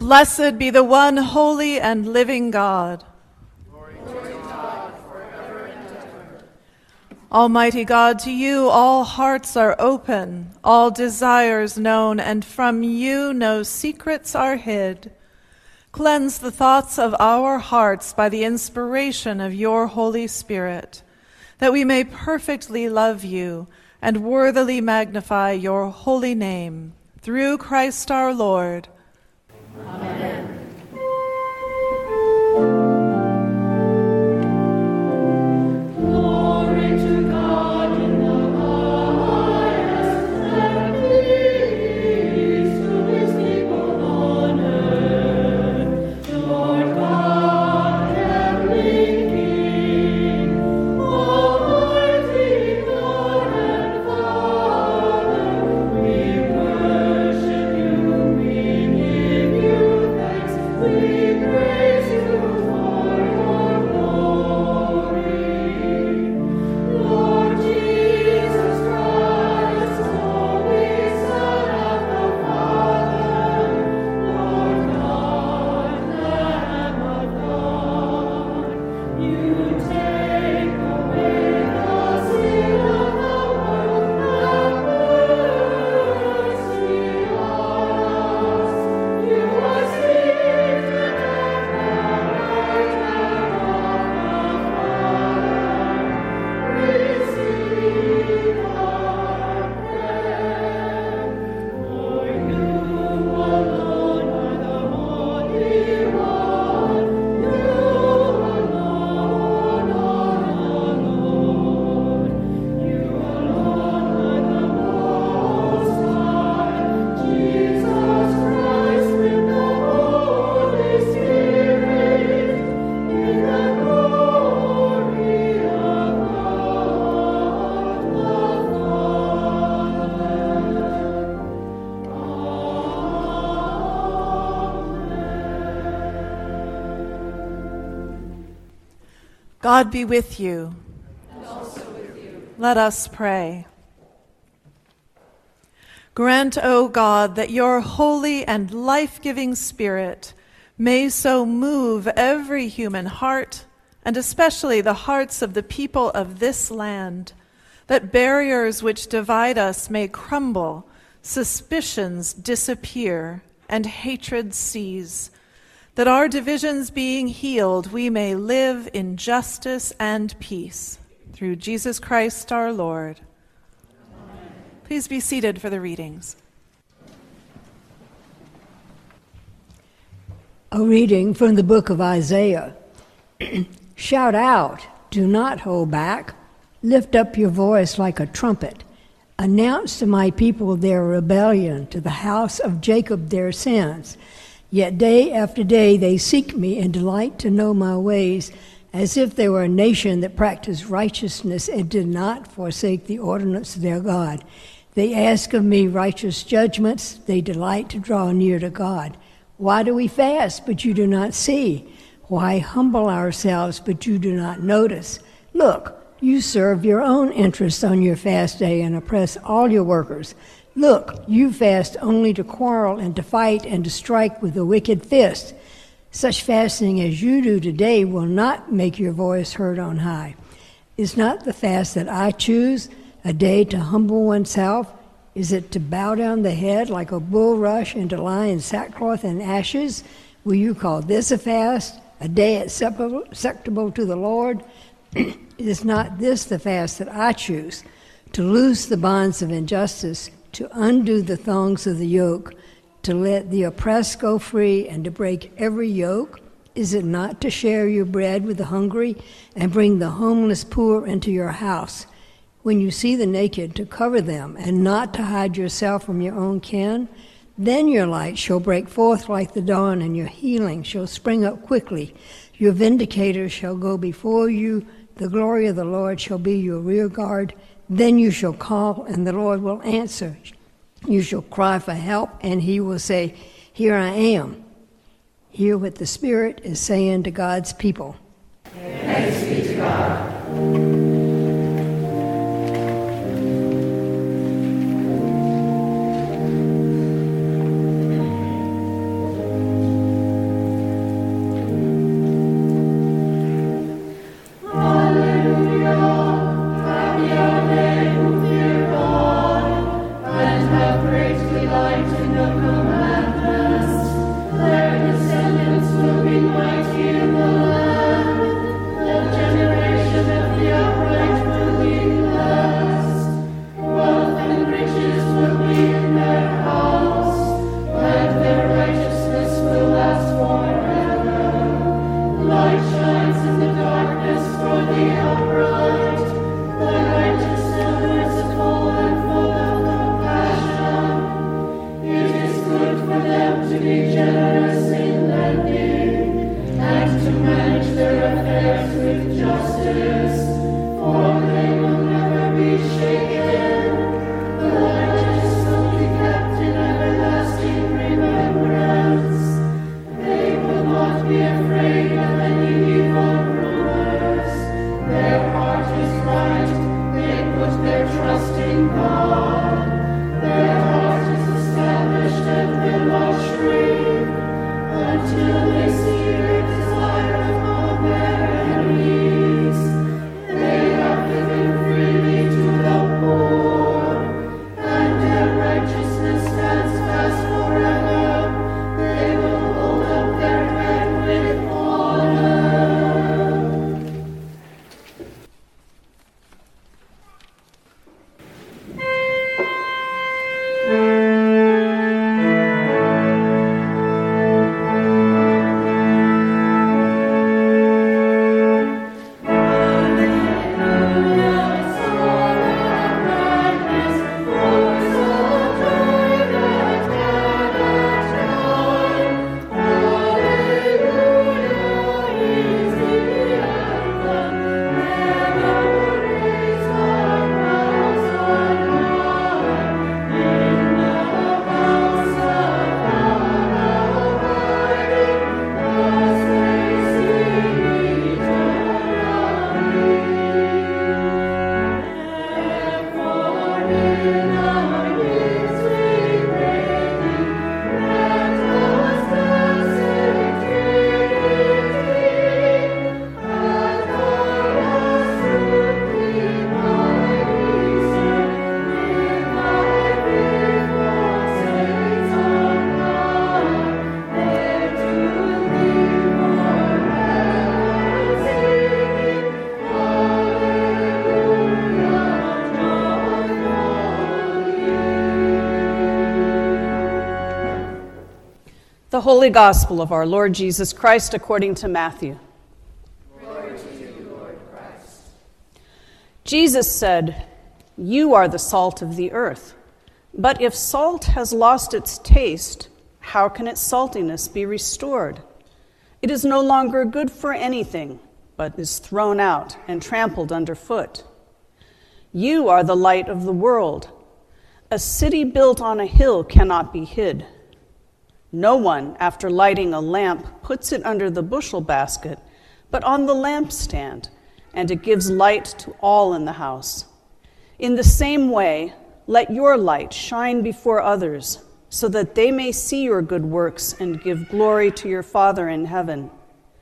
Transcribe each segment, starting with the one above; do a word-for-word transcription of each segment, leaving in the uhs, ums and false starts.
Blessed be the one holy and living God. Glory to God forever and ever. Almighty God, to you all hearts are open, all desires known, and from you no secrets are hid. Cleanse the thoughts of our hearts by the inspiration of your Holy Spirit, that we may perfectly love you and worthily magnify your holy name. Through Christ our Lord. Amen. God be with you. And also with you. Let us pray. Grant, O God, that your holy and life-giving Spirit may so move every human heart, and especially the hearts of the people of this land, that barriers which divide us may crumble, suspicions disappear, and hatred cease, that our divisions being healed, we may live in justice and peace. Through Jesus Christ our Lord. Amen. Please be seated for the readings. A reading from the book of Isaiah. Shout out, do not hold back. Lift up your voice like a trumpet. Announce to my people their rebellion, to the house of Jacob their sins. Yet day after day they seek me and delight to know my ways, as if they were a nation that practiced righteousness and did not forsake the ordinance of their God. They ask of me righteous judgments. They delight to draw near to God. Why do we fast, but you do not see? Why humble ourselves, but you do not notice? Look, you serve your own interests on your fast day and oppress all your workers. Look, you fast only to quarrel and to fight and to strike with a wicked fist. Such fasting as you do today will not make your voice heard on high. Is not the fast that I choose a day to humble oneself? Is it to bow down the head like a bulrush and to lie in sackcloth and ashes? Will you call this a fast, a day acceptable, acceptable to the Lord? Is not this the fast that I choose? To loose the bonds of injustice, to undo the thongs of the yoke, to let the oppressed go free, and to break every yoke? Is it not to share your bread with the hungry and bring the homeless poor into your house? When you see the naked, to cover them, and not to hide yourself from your own kin? Then your light shall break forth like the dawn, and your healing shall spring up quickly. Your vindicator shall go before you. The glory of the Lord shall be your rear guard. Then you shall call, and the Lord will answer. You shall cry for help, and he will say, here I am. Hear what the Spirit is saying to God's people. Thanks be to God. The Holy Gospel of our Lord Jesus Christ according to Matthew. Glory to you, Lord Christ. Jesus said, "You are the salt of the earth. But if salt has lost its taste, how can its saltiness be restored? It is no longer good for anything, but is thrown out and trampled underfoot. You are the light of the world. A city built on a hill cannot be hid. No one, after lighting a lamp, puts it under the bushel basket, but on the lampstand, and it gives light to all in the house. In the same way, let your light shine before others, so that they may see your good works and give glory to your Father in heaven.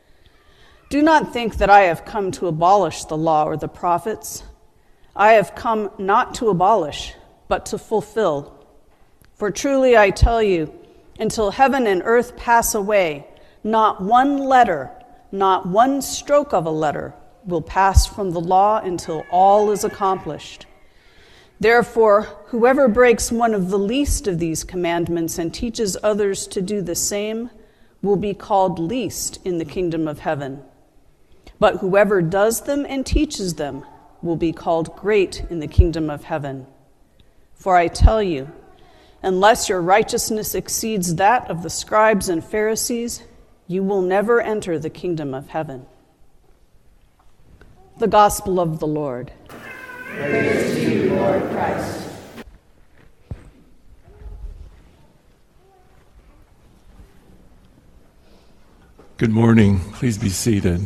Do not think that I have come to abolish the law or the prophets. I have come not to abolish, but to fulfill. For truly I tell you, until heaven and earth pass away, not one letter, not one stroke of a letter will pass from the law until all is accomplished. Therefore, whoever breaks one of the least of these commandments and teaches others to do the same will be called least in the kingdom of heaven. But whoever does them and teaches them will be called great in the kingdom of heaven. For I tell you, unless your righteousness exceeds that of the scribes and Pharisees, you will never enter the kingdom of heaven." The Gospel of the Lord. Praise to you, Lord Christ. Good morning. Please be seated.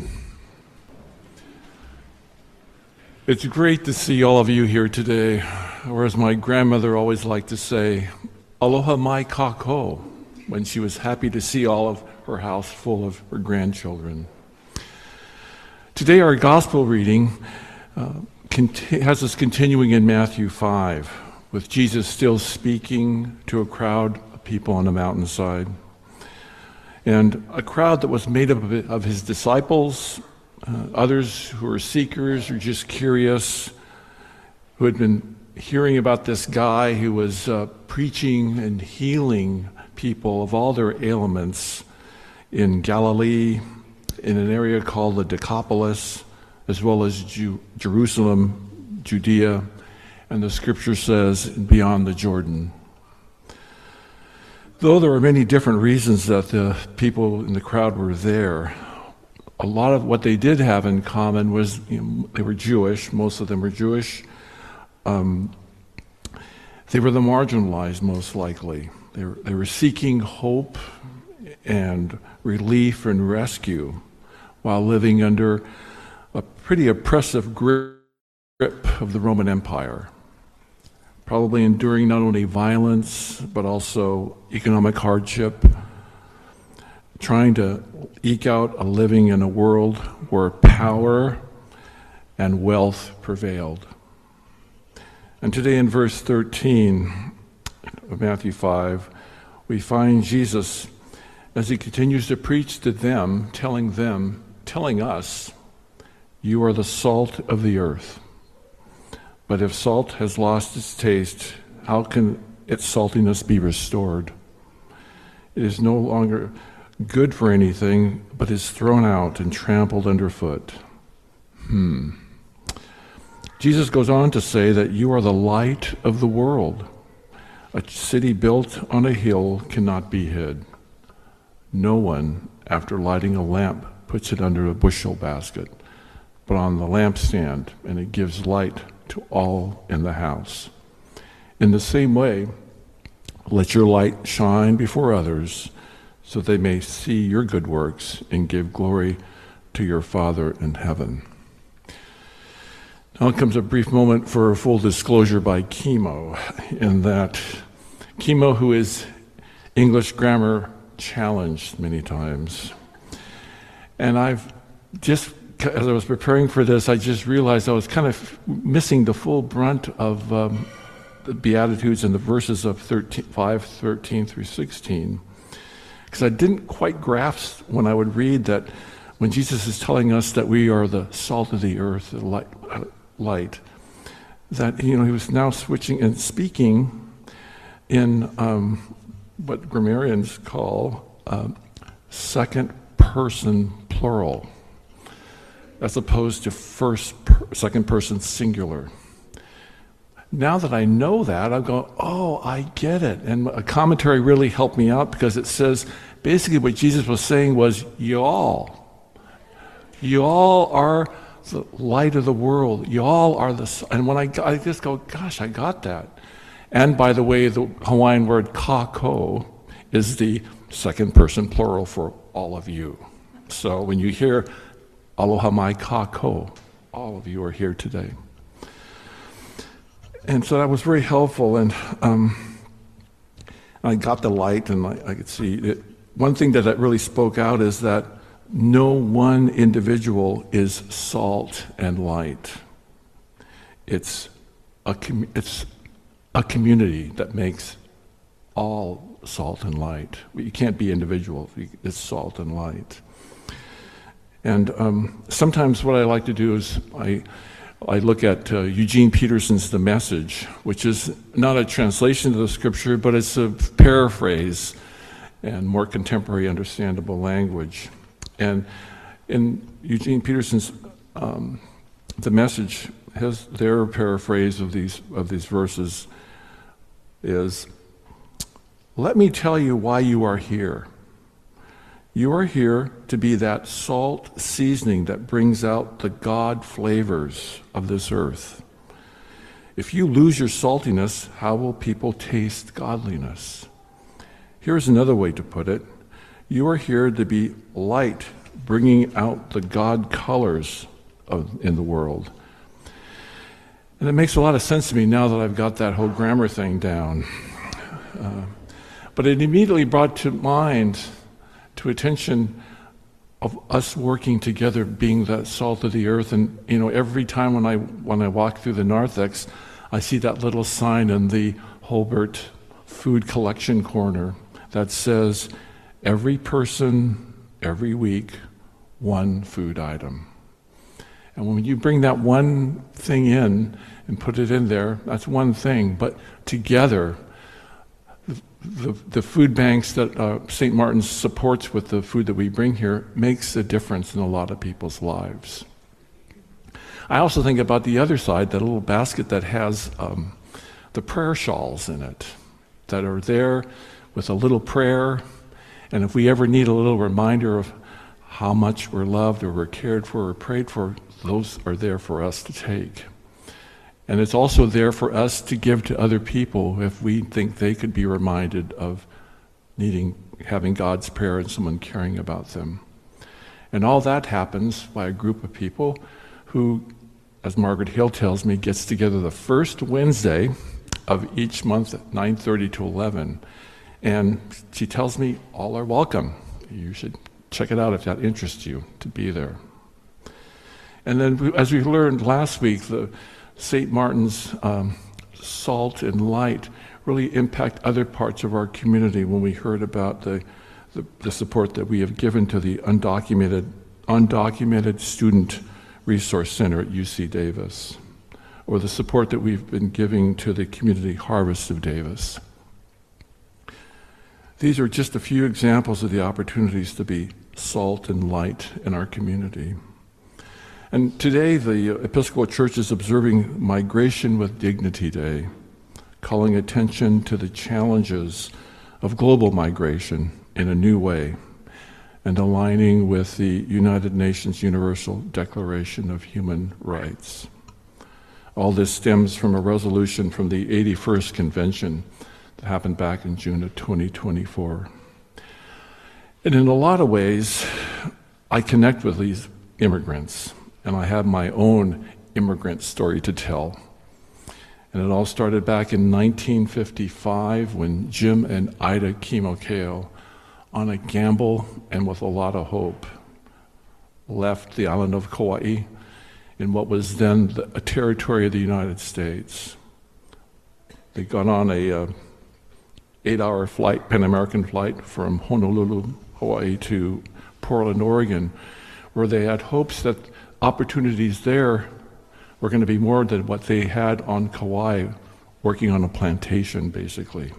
It's great to see all of you here today, or as my grandmother always liked to say, aloha mai kako, when she was happy to see all of her house full of her grandchildren. Today our gospel reading uh, conti- has us continuing in Matthew five, with Jesus still speaking to a crowd of people on the mountainside. And a crowd that was made up of, of his disciples, uh, others who were seekers or just curious, who had been hearing about this guy who was uh, preaching and healing people of all their ailments in Galilee, in an area called the Decapolis, as well as Ju- Jerusalem, Judea, and the scripture says beyond the Jordan. Though there were many different reasons that the people in the crowd were there, a lot of what they did have in common was, you know, they were Jewish, most of them were Jewish. Um, they were the marginalized, most likely. They were, they were seeking hope and relief and rescue while living under a pretty oppressive grip of the Roman Empire, probably enduring not only violence but also economic hardship, trying to eke out a living in a world where power and wealth prevailed. And today in verse thirteen of Matthew five, we find Jesus as he continues to preach to them, telling them, telling us, "You are the salt of the earth. But if salt has lost its taste, how can its saltiness be restored? It is no longer good for anything, but is thrown out and trampled underfoot." Hmm. Jesus goes on to say that you are the light of the world. A city built on a hill cannot be hid. No one, after lighting a lamp, puts it under a bushel basket, but on the lampstand, and it gives light to all in the house. In the same way, let your light shine before others, so they may see your good works and give glory to your Father in heaven. Now comes a brief moment for full disclosure by Chemo, in that Chemo, who is English grammar challenged many times. And I've just, as I was preparing for this, I just realized I was kind of missing the full brunt of um, the Beatitudes and the verses of thirteen, five, thirteen through sixteen. Because I didn't quite grasp when I would read that when Jesus is telling us that we are the salt of the earth, the light, light that, you know, he was now switching and speaking in um, what grammarians call um, second person plural, as opposed to first, per, second person singular. Now that I know that, I'm going, oh, I get it. And a commentary really helped me out, because it says basically what Jesus was saying was, y'all. Y'all are the light of the world. Y'all are the... And when I, I just go, gosh, I got that. And by the way, the Hawaiian word kako is the second person plural for all of you. So when you hear aloha mai kako, all of you are here today. And so that was very helpful, and um, I got the light, and I, I could see it. One thing that really spoke out is that no one individual is salt and light. It's a com- it's a community that makes all salt and light. You can't be individual. It's salt and light. And um, sometimes what I like to do is I. I look at uh, Eugene Peterson's The Message, which is not a translation of the scripture, but it's a paraphrase and more contemporary understandable language. And in Eugene Peterson's um, The Message, his, their paraphrase of these of these verses is, "Let me tell you why you are here. You are here to be that salt seasoning that brings out the God flavors of this earth. If you lose your saltiness, how will people taste godliness? Here's another way to put it. You are here to be light, bringing out the God colors of, in the world." And it makes a lot of sense to me now that I've got that whole grammar thing down. Uh, but it immediately brought to mind to attention of us working together, being that salt of the earth. And you know, every time when I when I walk through the narthex, I see that little sign in the Holbert food collection corner that says, "Every person, every week, one food item." And when you bring that one thing in and put it in there, that's one thing. But together, The, the food banks that uh, Saint Martin's supports with the food that we bring here makes a difference in a lot of people's lives. I also think about the other side, that little basket that has um, the prayer shawls in it, that are there with a little prayer, and if we ever need a little reminder of how much we're loved or we're cared for or prayed for, those are there for us to take. And it's also there for us to give to other people if we think they could be reminded of needing, having God's prayer and someone caring about them. And all that happens by a group of people who, as Margaret Hill tells me, gets together the first Wednesday of each month at nine thirty to eleven. And she tells me all are welcome. You should check it out if that interests you, to be there. And then, we, as we learned last week, the Saint Martin's um, salt and light really impact other parts of our community when we heard about the, the, the support that we have given to the undocumented, undocumented student resource center at U C Davis, or the support that we've been giving to the community harvest of Davis. These are just a few examples of the opportunities to be salt and light in our community. And today, the Episcopal Church is observing Migration with Dignity Day, calling attention to the challenges of global migration in a new way, and aligning with the United Nations Universal Declaration of Human Rights. All this stems from a resolution from the eighty-first Convention that happened back in June of twenty twenty-four. And in a lot of ways, I connect with these immigrants. And I have my own immigrant story to tell. And it all started back in nineteen fifty-five when Jim and Ida Kimokeo, on a gamble and with a lot of hope, left the island of Kauai in what was then the, a territory of the United States. They got on a uh, eight-hour flight, Pan American flight from Honolulu, Hawaii to Portland, Oregon, where they had hopes that opportunities there were going to be more than what they had on Kauai, working on a plantation, basically.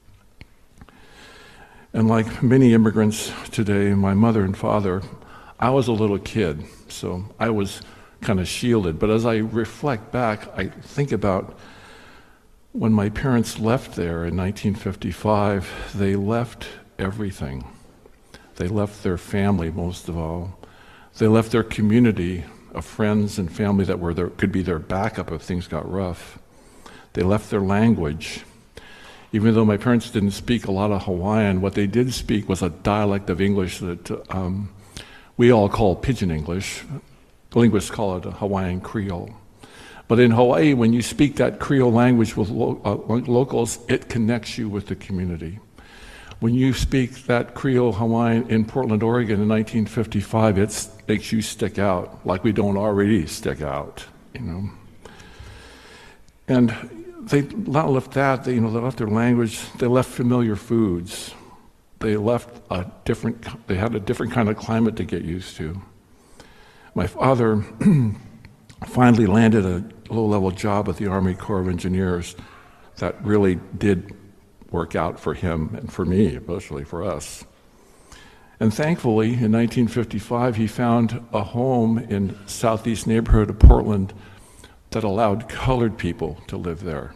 And like many immigrants today, my mother and father, I was a little kid, so I was kind of shielded. But as I reflect back, I think about when my parents left there in nineteen fifty-five, they left everything. They left their family, most of all. They left their community of friends and family that were their, could be their backup if things got rough. They left their language. Even though my parents didn't speak a lot of Hawaiian, what they did speak was a dialect of English that um, we all call Pidgin English. Linguists call it a Hawaiian Creole. But in Hawaii, when you speak that Creole language with lo- uh, locals, it connects you with the community. When you speak that Creole Hawaiian in Portland, Oregon in nineteen fifty-five, it makes you stick out like we don't already stick out, you know. And they not left that, they, you know, they left their language, they left familiar foods. They left a different, they had a different kind of climate to get used to. My father finally landed a low-level job at the Army Corps of Engineers that really did work out for him and for me, especially for us. And thankfully, in nineteen fifty-five, he found a home in southeast neighborhood of Portland that allowed colored people to live there.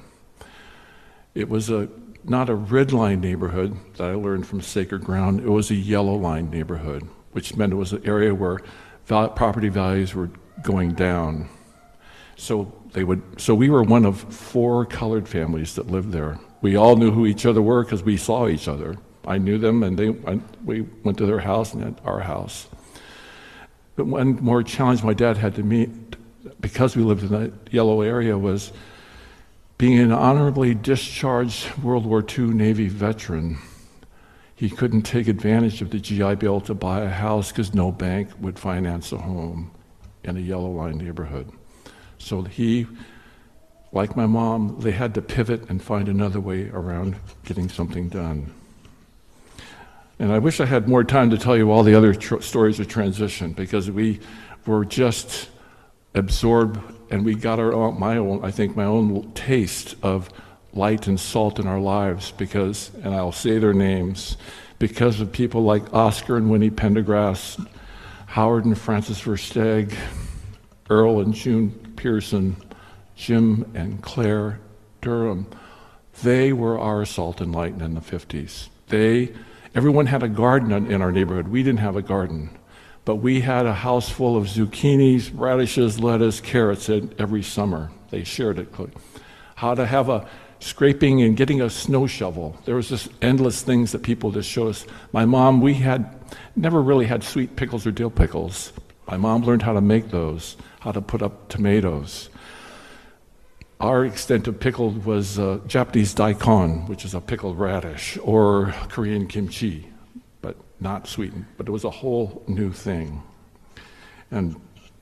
It was a not a red line neighborhood that I learned from Sacred Ground. It was a yellow line neighborhood, which meant it was an area where val- property values were going down. So they would. So we were one of four colored families that lived there. We all knew who each other were because we saw each other. I knew them, and they. We went to their house and at our house. But one more challenge my dad had to meet, because we lived in that yellow area, was being an honorably discharged World War Two Navy veteran. He couldn't take advantage of the G I Bill to buy a house because no bank would finance a home in a yellow line neighborhood. So he, like my mom, they had to pivot and find another way around getting something done. And I wish I had more time to tell you all the other tr- stories of transition, because we were just absorbed, and we got our own, my own, I think, my own taste of light and salt in our lives, because, and I'll say their names, because of people like Oscar and Winnie Pendergrass, Howard and Francis Versteeg, Earl and June Pearson, Jim and Claire Durham. They were our salt and light in the fifties. They, everyone had a garden in our neighborhood. We didn't have a garden. But we had a house full of zucchinis, radishes, lettuce, carrots every summer. They shared it. How to have a scraping and getting a snow shovel. There was just endless things that people just showed us. My mom, we had never really had sweet pickles or dill pickles. My mom learned how to make those, how to put up tomatoes. Our extent of pickled was uh, Japanese daikon, which is a pickled radish, or Korean kimchi, but not sweetened. But it was a whole new thing. And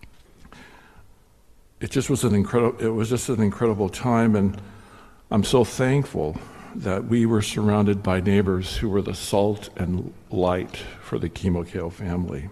it just was an incredible, it was just an incredible time, and I'm so thankful that we were surrounded by neighbors who were the salt and light for the Kimokeo family.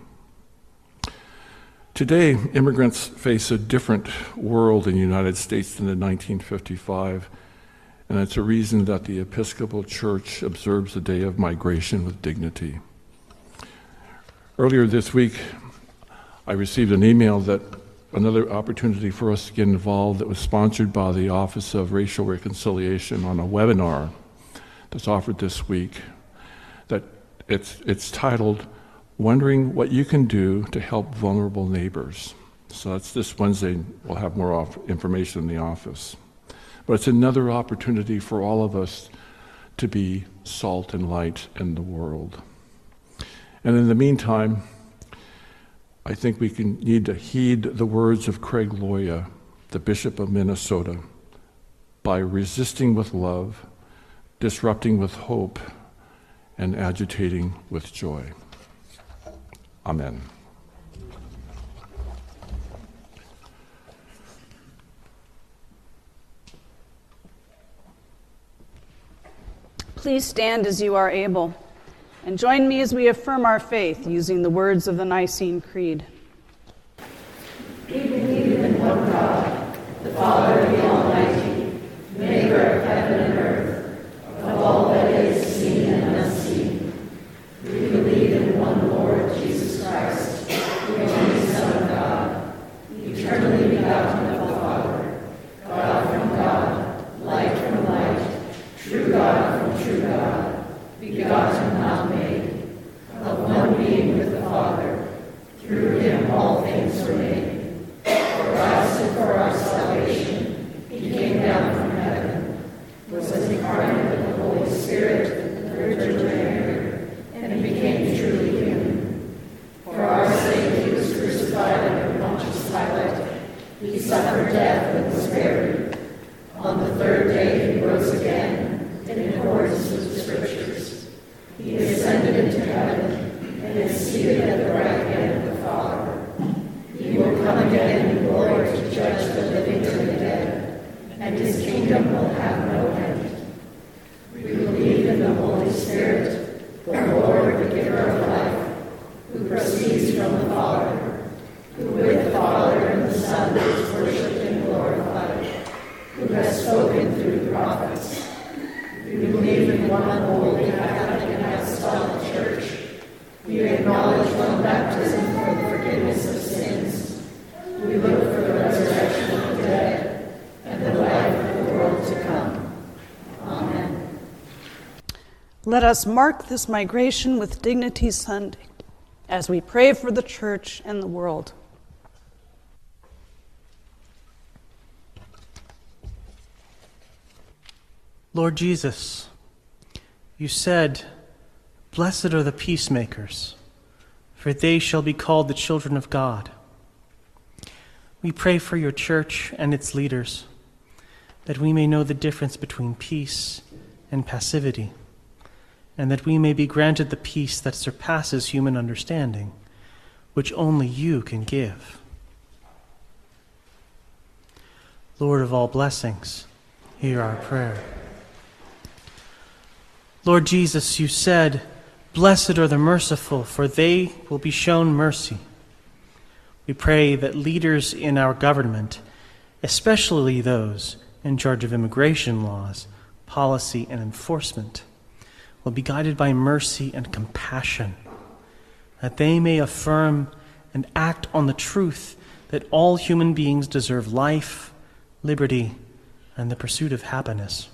Today, immigrants face a different world in the United States than in nineteen fifty-five, and it's a reason that the Episcopal Church observes the Day of Migration with dignity. Earlier this week, I received an email that another opportunity for us to get involved that was sponsored by the Office of Racial Reconciliation on a webinar that's offered this week. That it's it's titled, Wondering What You Can Do to Help Vulnerable Neighbors. So that's this Wednesday. We'll have more off information in the office. But it's another opportunity for all of us to be salt and light in the world. And in the meantime, I think we can need to heed the words of Craig Loya, the Bishop of Minnesota, by resisting with love, disrupting with hope, and agitating with joy. Amen. Please stand as you are able, and join me as we affirm our faith using the words of the Nicene Creed. We believe in one God, the Father, the Almighty, maker of heaven and earth, of all that is seen and unseen. We believe in one Lord Jesus Christ, the only Son of God, eternally begotten of the Father, God from God, light from light, true God from true God, begotten, not made, of one being with the Father. Through him all things were made. For us and for our salvation, he came down from heaven, was incarnate of the Holy Spirit, the Virgin Mary, and became truly human. For our sake he was crucified under Pontius Pilate. He suffered death and was buried. On the third day he rose again, in accordance with the Scriptures. He ascended into heaven and is seated at the right hand of the Father. He will come again in glory to judge the living and the dead, and his kingdom will have no end. We believe in the Holy Spirit, the Lord, the giver of life, who proceeds from the Father, who with the Father and the Son is worshipped and glorified, who has spoken through the prophets. We believe in one holy Catholic and Apostolic Church. We acknowledge one baptism for the forgiveness of sins. We look for the resurrection of the dead and the life of the world to come. Amen. Let us mark this migration with Dignity Sunday as we pray for the Church and the world. Lord Jesus, you said, "Blessed are the peacemakers, for they shall be called the children of God." We pray for your church and its leaders, that we may know the difference between peace and passivity, and that we may be granted the peace that surpasses human understanding, which only you can give. Lord of all blessings, hear our prayer. Lord Jesus, you said, "Blessed are the merciful, for they will be shown mercy." We pray that leaders in our government, especially those in charge of immigration laws, policy, and enforcement, will be guided by mercy and compassion, that they may affirm and act on the truth that all human beings deserve life, liberty, and the pursuit of happiness.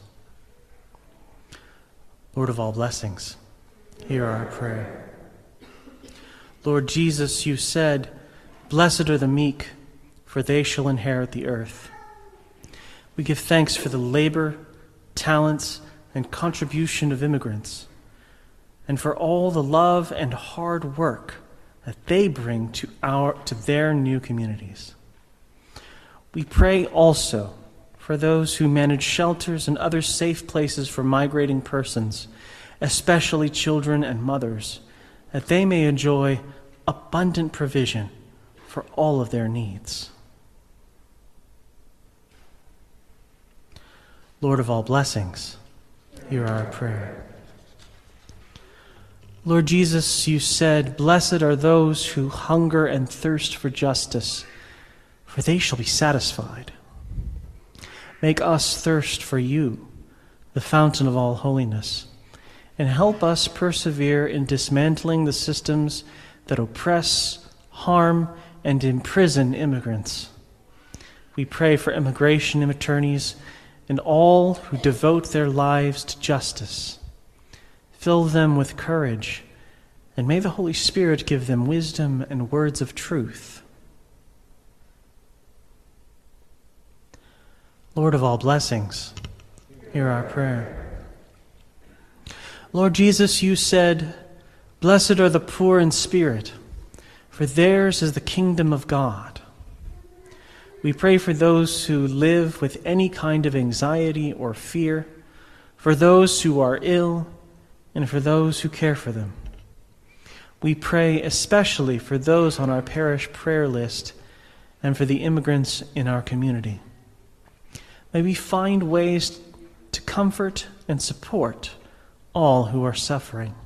Lord of all blessings, hear our prayer. Lord Jesus, you said, "Blessed are the meek, for they shall inherit the earth." We give thanks for the labor, talents, and contribution of immigrants, and for all the love and hard work that they bring to our to their new communities. We pray also for those who manage shelters and other safe places for migrating persons, especially children and mothers, that they may enjoy abundant provision for all of their needs. Lord of all blessings, hear our prayer. Lord Jesus, you said, "Blessed are those who hunger and thirst for justice, for they shall be satisfied." Make us thirst for you, the fountain of all holiness, and help us persevere in dismantling the systems that oppress, harm, and imprison immigrants. We pray for immigration attorneys and all who devote their lives to justice. Fill them with courage, and may the Holy Spirit give them wisdom and words of truth. Lord of all blessings, hear our prayer. Lord Jesus, you said, "Blessed are the poor in spirit, for theirs is the kingdom of God." We pray for those who live with any kind of anxiety or fear, for those who are ill, and for those who care for them. We pray especially for those on our parish prayer list and for the immigrants in our community. May we find ways to comfort and support all who are suffering.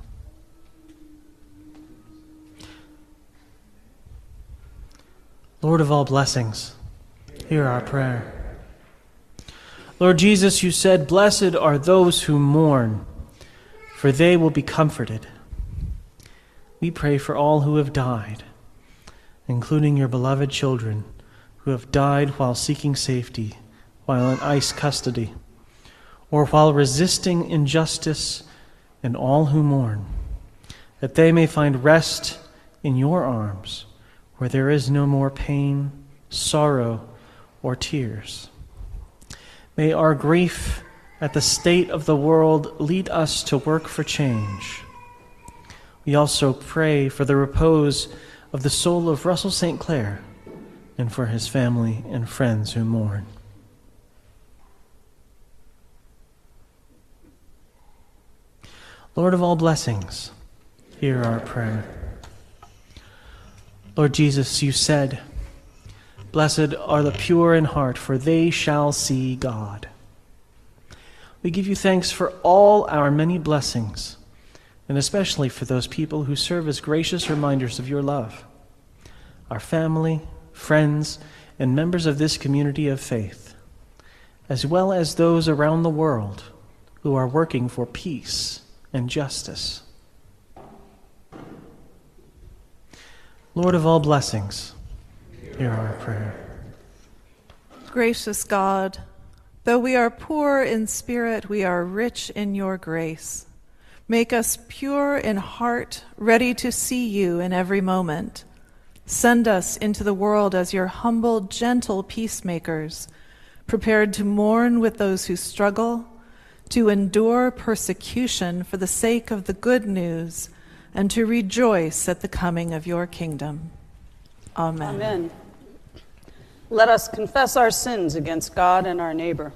Lord of all blessings, hear our prayer. Lord Jesus, you said, "Blessed are those who mourn, for they will be comforted." We pray for all who have died, including your beloved children who have died while seeking safety, while in ICE custody, or while resisting injustice, and all who mourn, that they may find rest in your arms, where there is no more pain, sorrow, or tears. May our grief at the state of the world lead us to work for change. We also pray for the repose of the soul of Russell Saint Clair and for his family and friends who mourn. Lord of all blessings, hear our prayer. Lord Jesus, you said, "Blessed are the pure in heart, for they shall see God." We give you thanks for all our many blessings, and especially for those people who serve as gracious reminders of your love. Our family, friends, and members of this community of faith, as well as those around the world who are working for peace and justice. Lord of all blessings, hear our prayer. Gracious God, though we are poor in spirit, we are rich in your grace. Make us pure in heart, ready to see you in every moment. Send us into the world as your humble, gentle peacemakers, prepared to mourn with those who struggle, to endure persecution for the sake of the good news, and to rejoice at the coming of your kingdom. Amen. Amen. Let us confess our sins against God and our neighbor.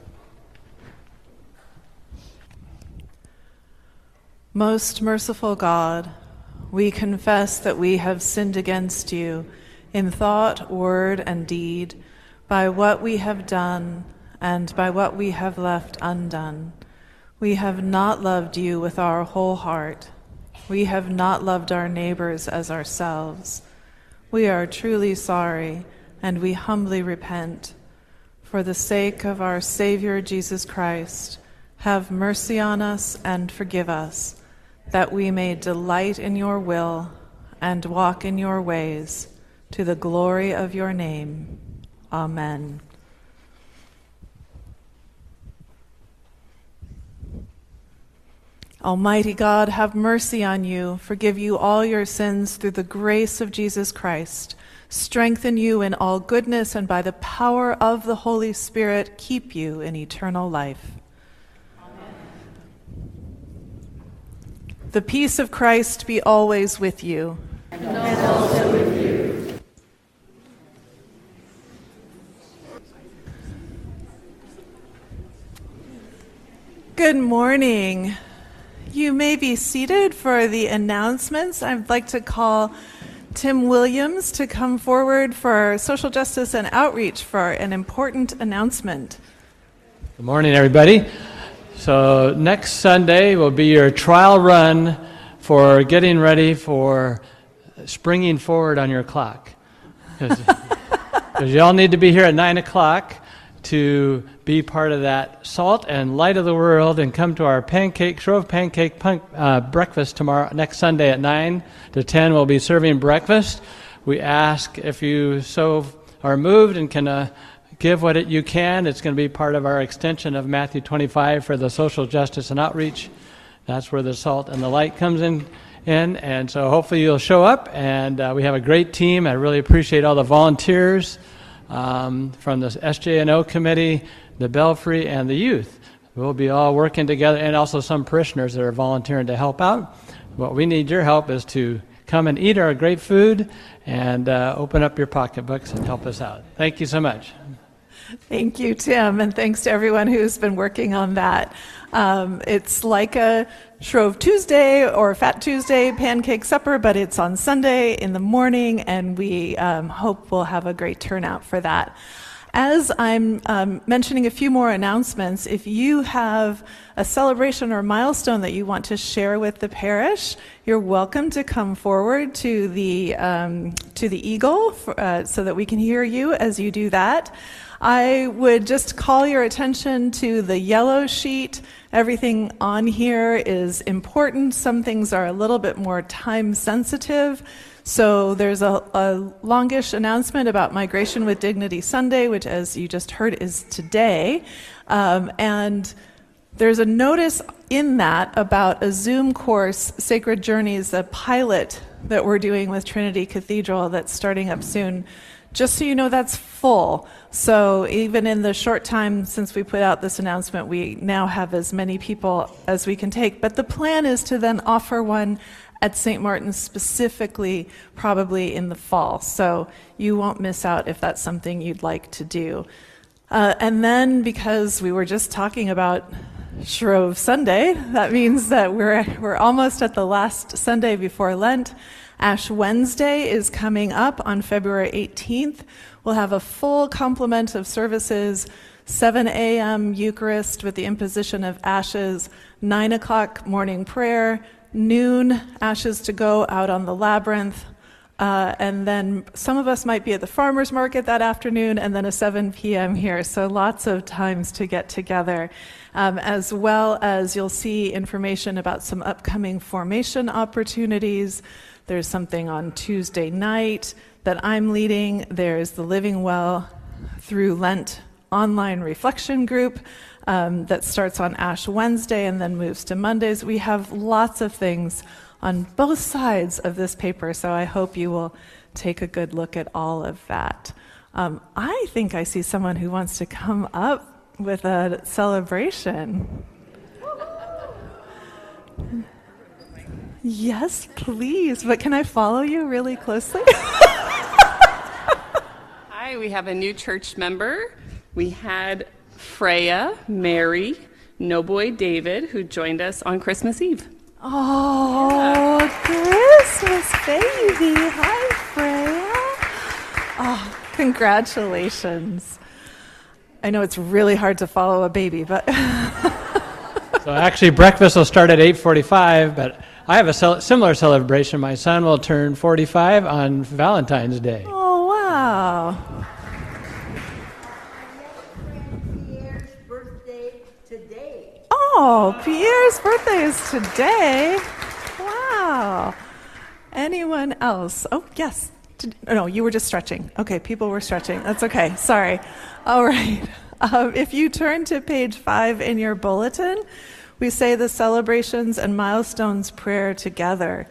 Most merciful God, we confess that we have sinned against you in thought, word, and deed, by what we have done and by what we have left undone. We have not loved you with our whole heart. We have not loved our neighbors as ourselves. We are truly sorry, and we humbly repent. For the sake of our Savior Jesus Christ, have mercy on us and forgive us, that we may delight in your will and walk in your ways, to the glory of your name. Amen. Almighty God, have mercy on you, forgive you all your sins through the grace of Jesus Christ, strengthen you in all goodness, and by the power of the Holy Spirit, keep you in eternal life. Amen. The peace of Christ be always with you. And also with you. Good morning. You may be seated for the announcements. I'd like to call Tim Williams to come forward for social justice and outreach for an important announcement. Good morning, everybody. So next Sunday will be your trial run for getting ready for springing forward on your clock. Because you all need to be here at nine o'clock to be part of that salt and light of the world, and come to our pancake, Shrove Pancake punk, uh, breakfast tomorrow, next Sunday at nine to ten. We'll be serving breakfast. We ask if you so are moved and can uh, give what it, you can. It's going to be part of our extension of Matthew twenty-five for the social justice and outreach. That's where the salt and the light comes in. in. And so hopefully you'll show up, and uh, we have a great team. I really appreciate all the volunteers um, from the S J N O committee, the Belfry, and the youth. We'll be all working together, and also some parishioners that are volunteering to help out. What we need your help is to come and eat our great food and uh, open up your pocketbooks and help us out. Thank you so much. Thank you, Tim, and thanks to everyone who's been working on that. Um, it's like a Shrove Tuesday or Fat Tuesday pancake supper, but it's on Sunday in the morning, and we um, hope we'll have a great turnout for that. As I'm um, mentioning a few more announcements, if you have a celebration or milestone that you want to share with the parish, you're welcome to come forward to the um, to the Eagle for, uh, so that we can hear you as you do that. I would just call your attention to the yellow sheet. Everything on here is important. Some things are a little bit more time sensitive. So there's a, a longish announcement about Migration with Dignity Sunday, which, as you just heard, is today. Um, and there's a notice in that about a Zoom course, Sacred Journeys, a pilot that we're doing with Trinity Cathedral that's starting up soon. Just so you know, that's full. So even in the short time since we put out this announcement, we now have as many people as we can take. But the plan is to then offer one at Saint Martin's specifically, probably in the fall. So you won't miss out if that's something you'd like to do. Uh, and then, because we were just talking about Shrove Sunday, that means that we're we're almost at the last Sunday before Lent. Ash Wednesday is coming up on February eighteenth. We'll have a full complement of services, seven a.m. Eucharist with the imposition of ashes, nine o'clock morning prayer, noon ashes to go out on the labyrinth, uh, and then some of us might be at the farmer's market that afternoon, and then a seven p.m. here. So lots of times to get together, um, as well as you'll see information about some upcoming formation opportunities. There's something on Tuesday night that I'm leading. There's the Living Well Through Lent online reflection group um, that starts on Ash Wednesday and then moves to Mondays. We have lots of things on both sides of this paper, so I hope you will take a good look at all of that. Um, I think I see someone who wants to come up with a celebration. Yes, please. But can I follow you really closely? Hi, we have a new church member. We had Freya, Mary, Noboy David, who joined us on Christmas Eve. Oh, yeah. Christmas baby. Hi, Freya. Oh, congratulations. I know it's really hard to follow a baby, but... So actually, breakfast will start at eight forty-five, but I have a cel- similar celebration. My son will turn forty-five on Valentine's Day. Oh, wow. Pierre's birthday today. Oh, Pierre's birthday is today. Wow. Anyone else? Oh, yes. No, you were just stretching. Okay, people were stretching. That's okay. Sorry. All right. Um, if you turn to page five in your bulletin, we say the celebrations and milestones prayer together.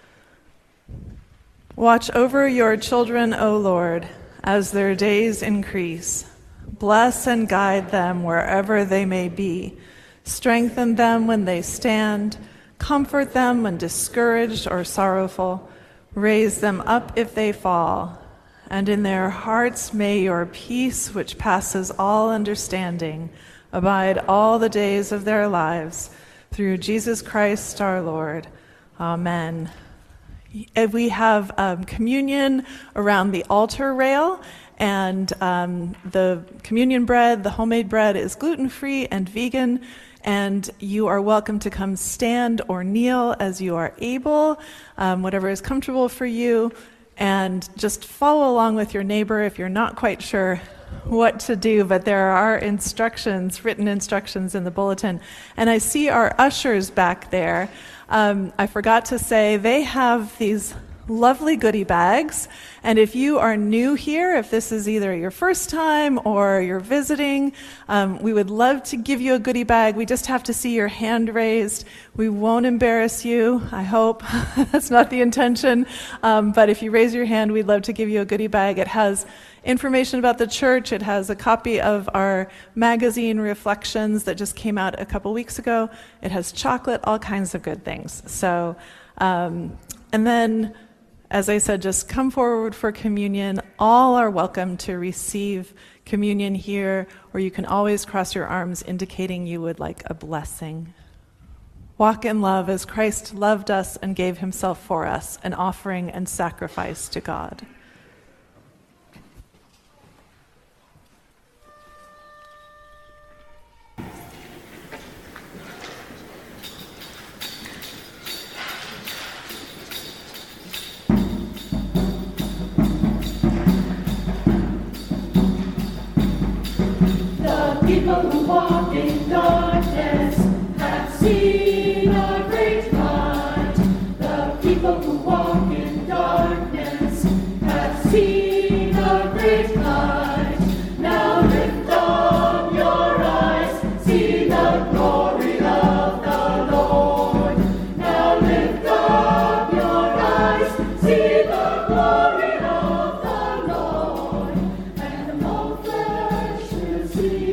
Watch over your children, O Lord, as their days increase. Bless and guide them wherever they may be. Strengthen them when they stand. Comfort them when discouraged or sorrowful. Raise them up if they fall. And in their hearts may your peace, which passes all understanding, abide all the days of their lives. Through Jesus Christ our Lord. Amen. We have um, communion around the altar rail, and um, the communion bread, the homemade bread, is gluten-free and vegan, and you are welcome to come stand or kneel as you are able, um, whatever is comfortable for you, and just follow along with your neighbor if you're not quite sure what to do, but there are instructions, written instructions in the bulletin. And I see our ushers back there. Um, I forgot to say they have these lovely goodie bags, and if you are new here, if this is either your first time or you're visiting, um, we would love to give you a goodie bag. We just have to see your hand raised. We won't embarrass you, I hope. That's not the intention, um, but if you raise your hand, we'd love to give you a goodie bag. It has information about the church. It has a copy of our magazine, Reflections, that just came out a couple weeks ago. It has chocolate, all kinds of good things. So um, And then, as I said, just come forward for communion. All are welcome to receive communion here, or you can always cross your arms indicating you would like a blessing. Walk in love as Christ loved us and gave himself for us, an offering and sacrifice to God. People who walk in darkness have seen a great light. The people who walk in darkness have seen a great light. Now lift up your eyes, see the glory of the Lord. Now lift up your eyes, see the glory of the Lord. And all flesh will see.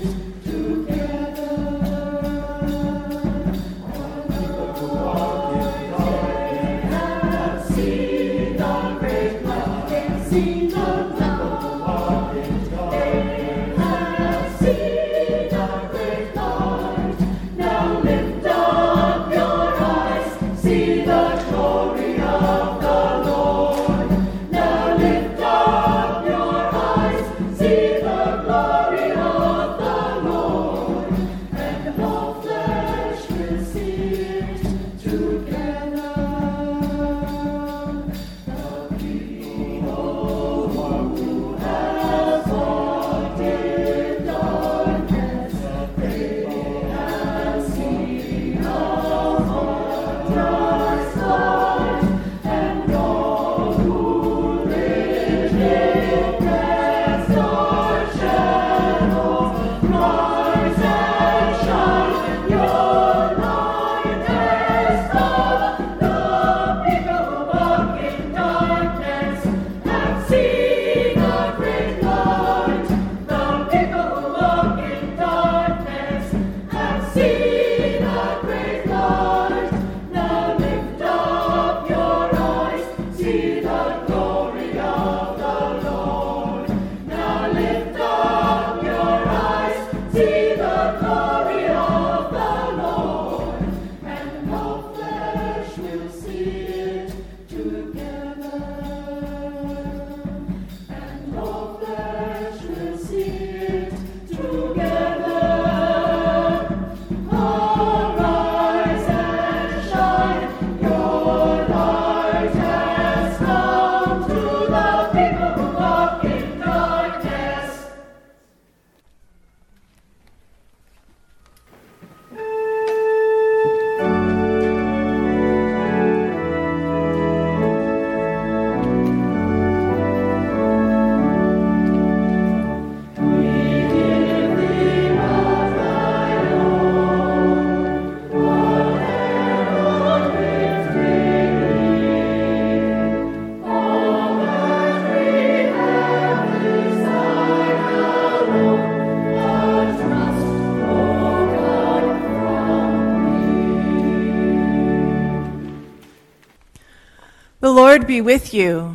The Lord be with you.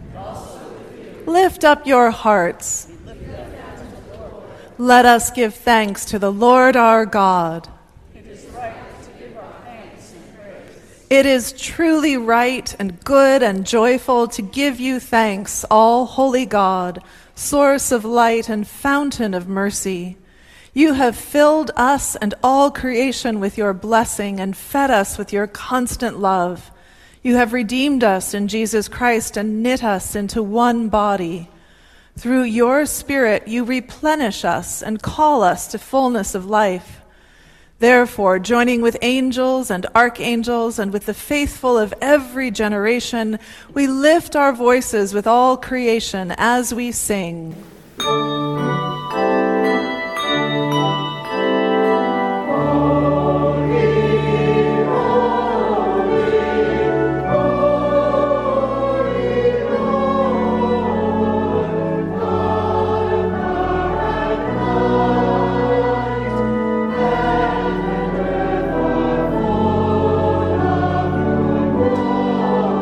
Lift up your hearts. Let us give thanks to the Lord our God. It is right to give our thanks and praise. It is truly right and good and joyful to give you thanks, all holy God, source of light and fountain of mercy. You have filled us and all creation with your blessing and fed us with your constant love. You have redeemed us in Jesus Christ and knit us into one body. Through your Spirit, you replenish us and call us to fullness of life. Therefore, joining with angels and archangels and with the faithful of every generation, we lift our voices with all creation as we sing. Oh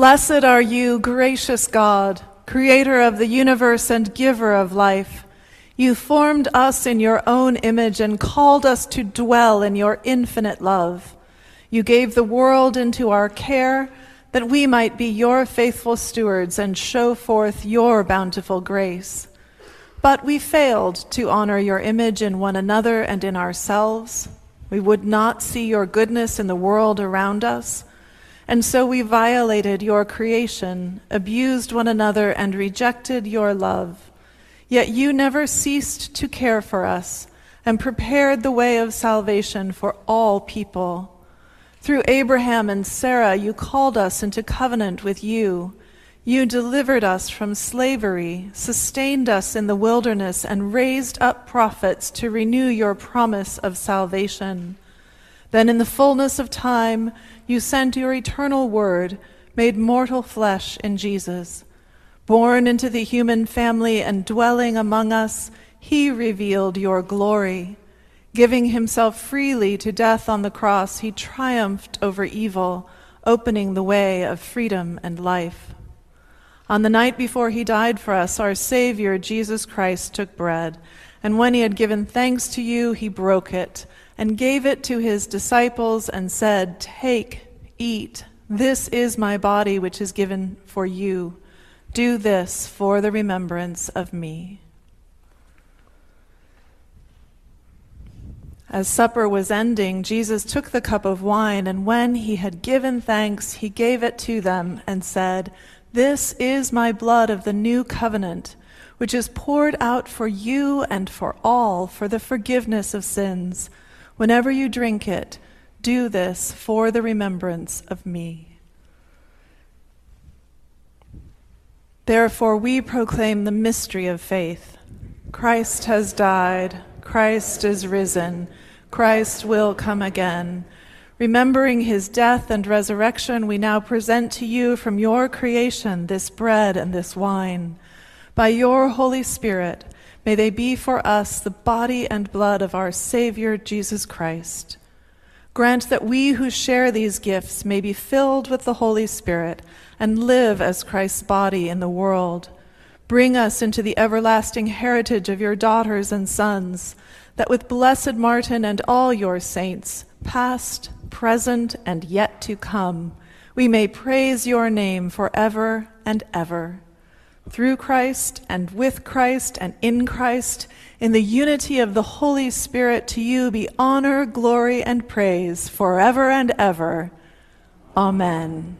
Blessed are you, gracious God, creator of the universe and giver of life. You formed us in your own image and called us to dwell in your infinite love. You gave the world into our care that we might be your faithful stewards and show forth your bountiful grace. But we failed to honor your image in one another and in ourselves. We would not see your goodness in the world around us, and so we violated your creation, abused one another, and rejected your love. Yet you never ceased to care for us and prepared the way of salvation for all people. Through Abraham and Sarah, you called us into covenant with you. You delivered us from slavery, sustained us in the wilderness, and raised up prophets to renew your promise of salvation. Then in the fullness of time, you sent your eternal word, made mortal flesh in Jesus. Born into the human family and dwelling among us, he revealed your glory. Giving himself freely to death on the cross, he triumphed over evil, opening the way of freedom and life. On the night before he died for us, our Savior, Jesus Christ, took bread, and when he had given thanks to you, he broke it and gave it to his disciples and said, "Take, eat. This is my body, which is given for you. Do this for the remembrance of me." As supper was ending, Jesus took the cup of wine, and when he had given thanks, he gave it to them and said, "This is my blood of the new covenant, which is poured out for you and for all for the forgiveness of sins. Whenever you drink it, do this for the remembrance of me." Therefore, we proclaim the mystery of faith. Christ has died. Christ is risen. Christ will come again. Remembering his death and resurrection, we now present to you from your creation this bread and this wine. By your Holy Spirit, may they be for us the body and blood of our Savior, Jesus Christ. Grant that we who share these gifts may be filled with the Holy Spirit and live as Christ's body in the world. Bring us into the everlasting heritage of your daughters and sons, that with Blessed Martin and all your saints, past, present, and yet to come, we may praise your name forever and ever. Through Christ and with Christ and in Christ, in the unity of the Holy Spirit, to you be honor, glory, and praise forever and ever. Amen.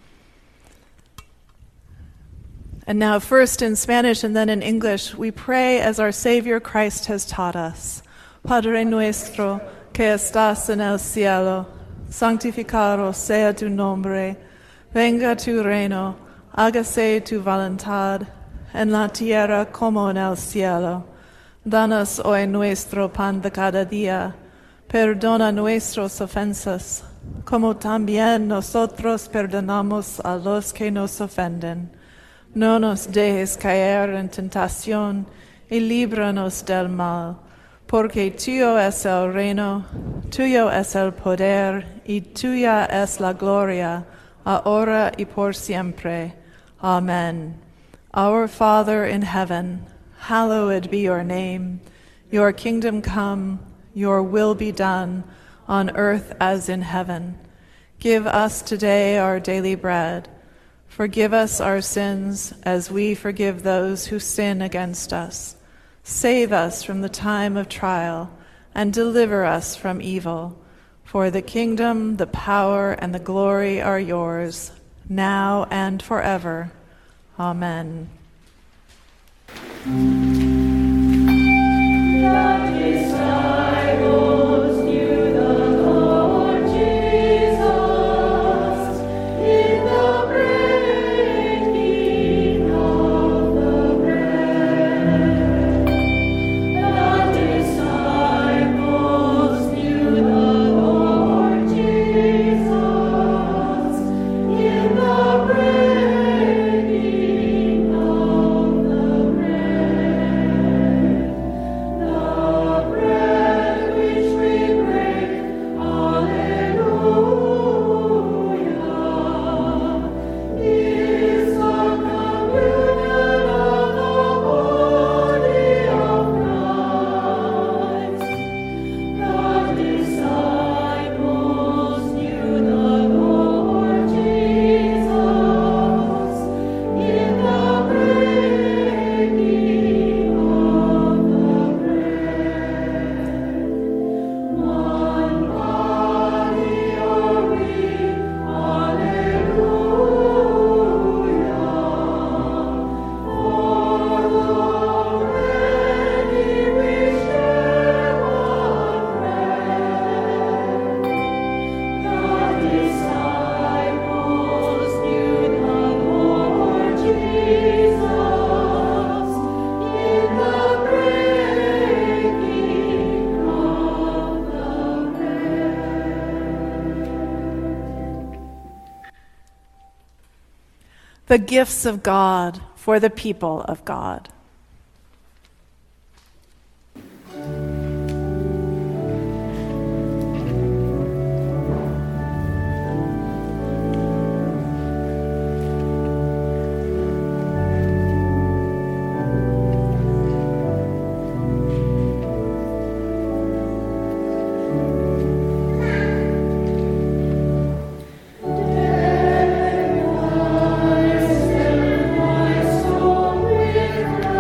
And now, first in Spanish and then in English, we pray as our Savior Christ has taught us. Padre nuestro, que estás en el cielo, santificado sea tu nombre. Venga tu reino, hágase tu voluntad, en la tierra como en el cielo. Danos hoy nuestro pan de cada día. Perdona nuestras ofensas, como también nosotros perdonamos a los que nos ofenden. No nos dejes caer en tentación, y líbranos del mal, porque tuyo es el reino, tuyo es el poder, y tuya es la gloria, ahora y por siempre. Amen. Our Father in heaven, hallowed be your name. Your kingdom come, your will be done, on earth as in heaven. Give us today our daily bread. Forgive us our sins as we forgive those who sin against us. Save us from the time of trial and deliver us from evil. For the kingdom, the power, and the glory are yours, now and forever. Amen. the gifts of God for the people of God. With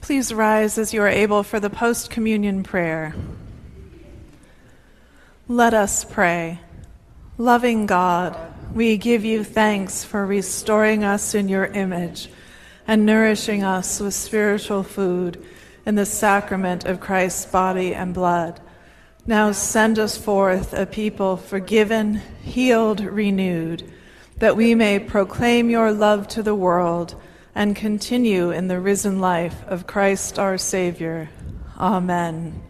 Please rise as you are able for the post-communion prayer. Let us pray. Loving God, we give you thanks for restoring us in your image and nourishing us with spiritual food in the sacrament of Christ's body and blood. Now send us forth a people forgiven, healed, renewed, that we may proclaim your love to the world and continue in the risen life of Christ our Savior. Amen.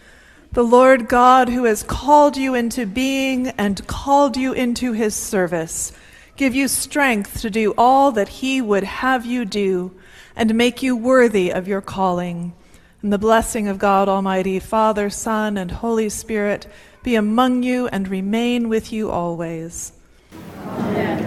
The Lord God, who has called you into being and called you into his service, give you strength to do all that he would have you do and make you worthy of your calling. And the blessing of God Almighty, Father, Son, and Holy Spirit be among you and remain with you always. Amen.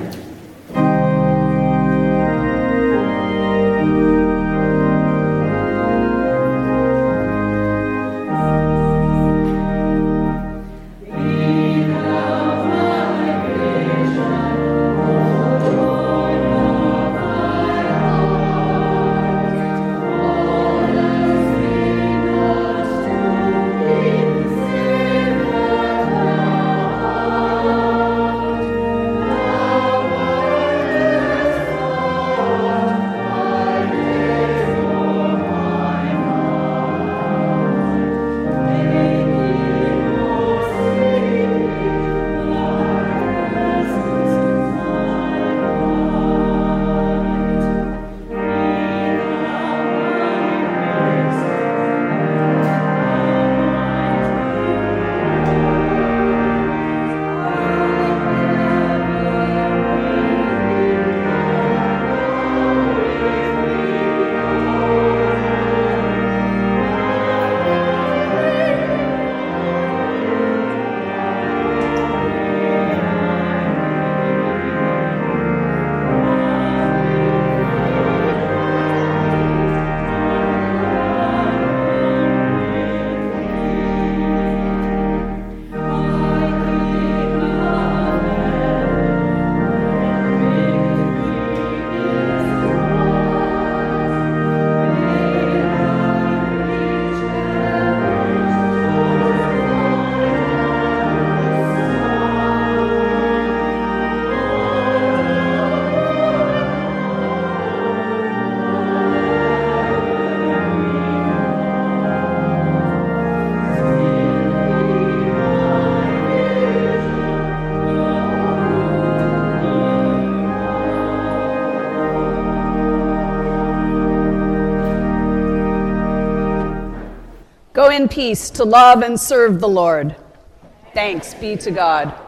Go in peace to love and serve the Lord. Thanks be to God.